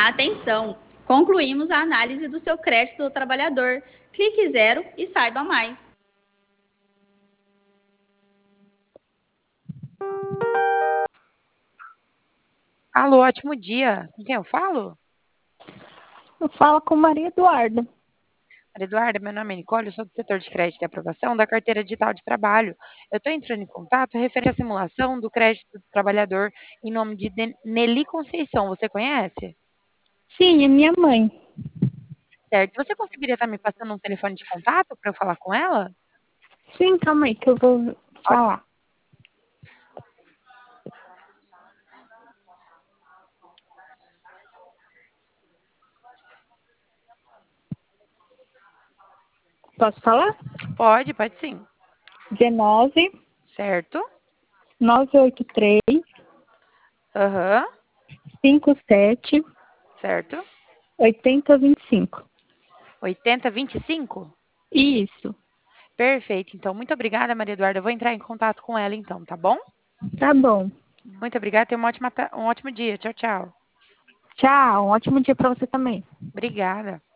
Atenção! Concluímos a análise do seu crédito do trabalhador. Clique zero e saiba mais. Alô, ótimo dia. Com quem eu falo? Fala com Maria Eduarda. Maria Eduarda, meu nome é Nicole, eu sou do setor de crédito e aprovação da carteira digital de trabalho. Eu estou entrando em contato referente à simulação do crédito do trabalhador em nome de Nelly Conceição. Você conhece? Sim, é minha mãe. Certo. Você conseguiria estar me passando um telefone de contato para eu falar com ela? Sim, calma aí que eu vou falar. Posso falar? Pode sim. 19 Certo? 983 Aham. 57 Certo. 8025. 8025? Isso, Perfeito. Então, muito obrigada, Maria Eduarda. Eu vou entrar em contato com ela então, tá bom? tá bom. Muito obrigada. Tenha um ótimo dia. Tchau, tchau. Tchau, um ótimo dia para você também. Obrigada.